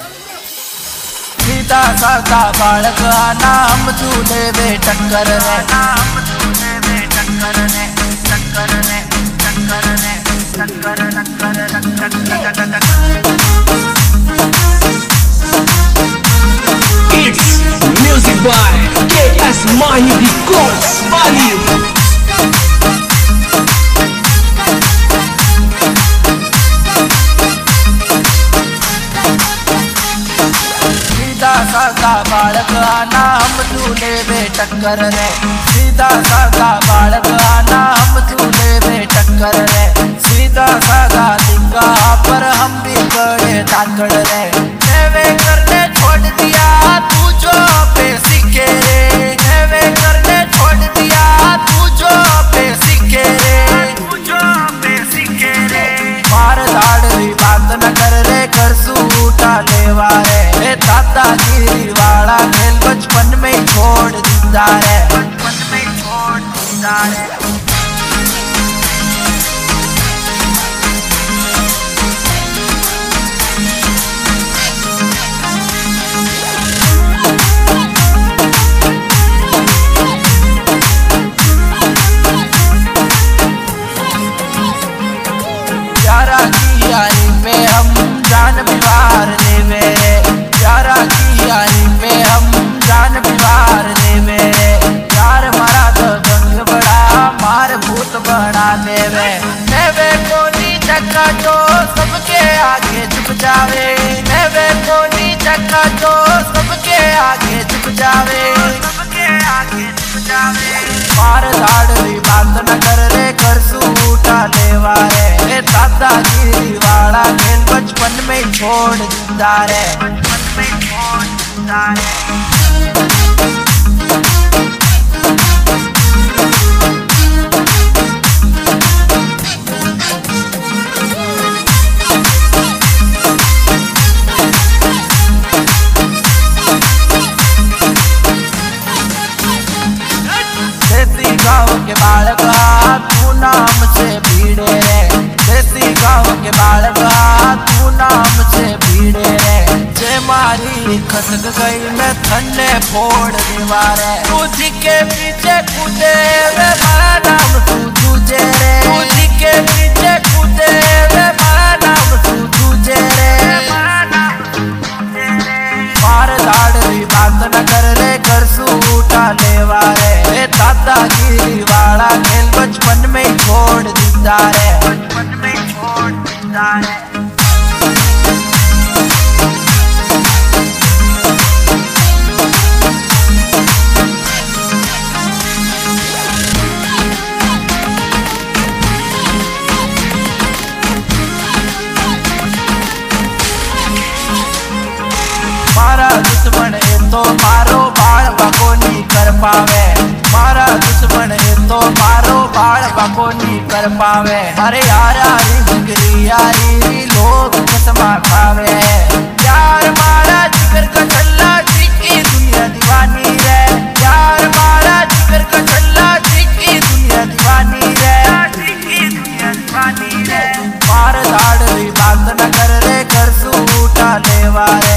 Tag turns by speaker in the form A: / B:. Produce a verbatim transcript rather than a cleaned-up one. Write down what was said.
A: सीधा साधा बालक आना हम दूल्हे वे टक्कर रे हम दूल्हे वे टक्कर रे टक्कर रे टक्कर रे टक्कर टक्कर टक्कर।
B: It's music by K S Mahi Records Bali।
A: सीधा साधा बालक आना हम दूल्हे वे टक्कर रे सीधा साधा बालक आना हम दूल्हे वे टक्कर रे सीधा साधा दिखा पर हम भी बड़े धाकड़ रे वे करने छोड़ दिया तू जो पे सीखे रे वे करने छोड़ दिया तू जो पे सीखे रे तू जो पे सीखे रे मार दाढ़ी बात न कर रे कर सूटा लेवा रे दादागिरी वाला खेल बचपन में छोड़ दिया रे बचपन में छोड़ दिया रे। यारा की यारी पे हम जान बिवार लेवे यारा की यारी पे हम जान बिवार लेवे यार मारा तो गंग बड़ा मार भूत बना देवे नेवे कोनी चक्का जो सबके आगे झुक जावे नेवे कोनी चक्का जो सबके आगे झुक जावे सबके आगे झुक जावे मार दाढ़ी बात न कर रे कर सूटा लेवा रे दादागिरी वाला खेल बचपन में छोड़ दिया रे बचपन में छोड़ दिया रे। देसी गाँव के बालक तू नाम से भीड़े रे देसी गाँव के बालक तू नाम से भीड़े रे जे मारी खसक गई मैं थन्ने फोड़ दीवारे तुझी के पीछे कूदे वे मारा नाम तू तुझे रे तुझी के पीछे कूदे वे मारा नाम तू तुझे रे मारा नाम तुझे रे मार दाढ़ी बात न कर रे कर सूटा लेवा रे दादागिरी वाला खेल बचपन में छोड़ दिया रे बचपन में छोड़ दिया रे। मारा दुश्मन है तो मारो बाल बको नहीं कर पावे मारा दुश्मन है तो मारो बाल बको नहीं कर पावे अरे यारा जिगरी यारी लोग कसमा खावे यार मारा जिगर का छल्ला जिकी दुनिया दीवानी रे यार मारा जिगर का छल्ला जिकी दुनिया दीवानी रे जिकी दुनिया दीवानी रे मार दाढ़ी बात न कर रे कर सूटा लेवा